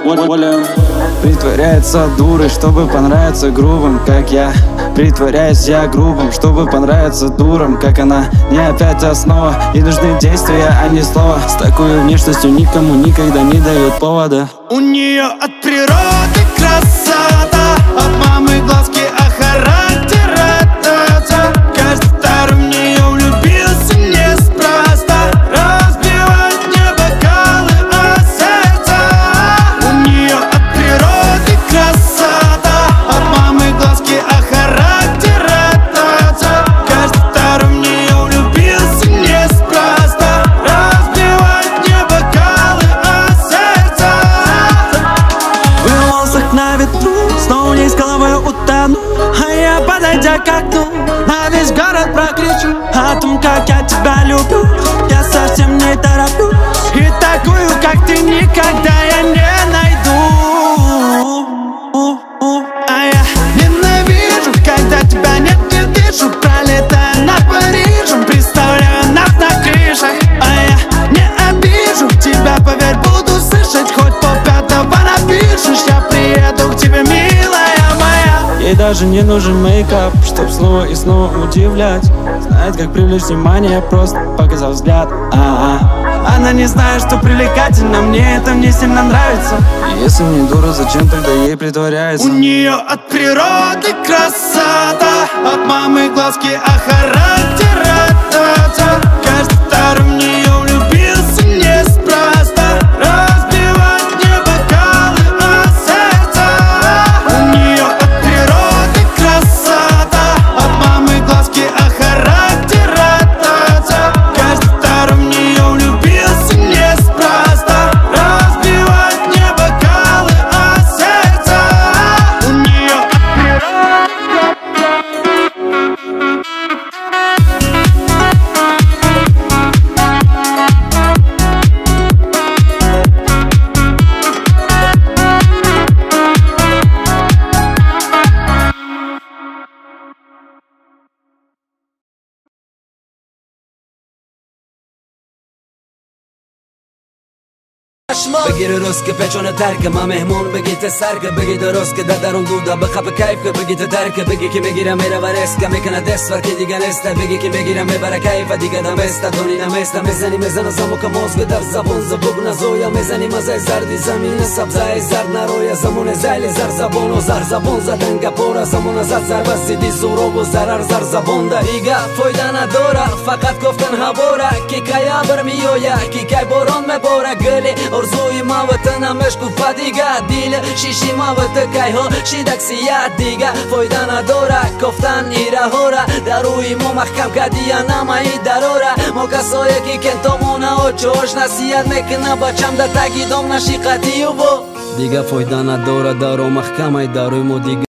Притворяется дурой, чтобы понравиться грубым, как я. Притворяюсь я грубым, чтобы понравиться дурам, как она. Не опять основа, и нужны действия, а не слова. С такой внешностью никому никогда не дает повода. У нее от природы красота, от мамы глазки, а характер это. Каждый второй в нее влюбился неспроста. Разбивает мне бокалы о сердце. У нее от природы красота, от мамы глазки, а характер это. Каждый второй в нее влюбился неспроста. Разбивает мне бокалы о сердце. В волосах на ветру, снова вниз головой утону. А я, подойдя к окну, на весь город прокричу о том, как я тебя люблю. Я совсем не тороплюсь, и такую, как ты, никогда я не найду. А я ненавижу, когда тебя нет, не вижу. Пролетая над Парижем, представляю нас на крышах. А я не обижу тебя, поверь, буду слышать. Хоть полпятого напишешь, я приеду к тебе, милая моя. Ей даже не нужен мейкап, чтоб снова и снова удивлять. Знает, как привлечь внимание, просто показав взгляд. Она не знает, что привлекательно, мне это не сильно нравится. Если не дура, зачем тогда ей притворяется? У нее от природы красота, от мамы глазки, а характер это. Каждый второй в нее влюбился неспроста. Разбивает мне бокалы о сердце. У нее от природы красота, от мамы глазки, а характер это. Каждый второй в нее влюбился неспроста. Разбивает мне бокалы о сердце. У нее от природы. بگیر درست که پچون ترکه ما مهمون بگی تسرکه بگی درست که درون دودا بخواب کیف که بگی ترکه بگی که میگیرم میره و رسکه میکنه دست ور که دیگه نسته بگی که میگیرم میبره کیف دیگه دمسته دونی نمسته میزنی میزنه زمو که موزگ در زبون زبوگ نزویا میزنی مزه زردی زمین سبزای زرد نرویا زمون زیل زر زبون و زر زبون زدن گپورا زمون زد زر بسیدی زورو و زرر زر زبون دا دیگه فایده نداره فقط گفتن هواره کی کیا برمیویا کی کی بارون میباره گلی ارزوی ما وطنم عشق و فدیگه دیل شیشی ما وطن که ها شیدکسیت دیگه فایده نداره گفتن ایره هوره در روی ما محکم کردی یا نمایی دراره ما کسایی که کنتامونه و چوش نصیحت میکنه بچم در تگیدم نشی قطعی و دیگه فایده نداره در رو محکم ای در روی ما دیگه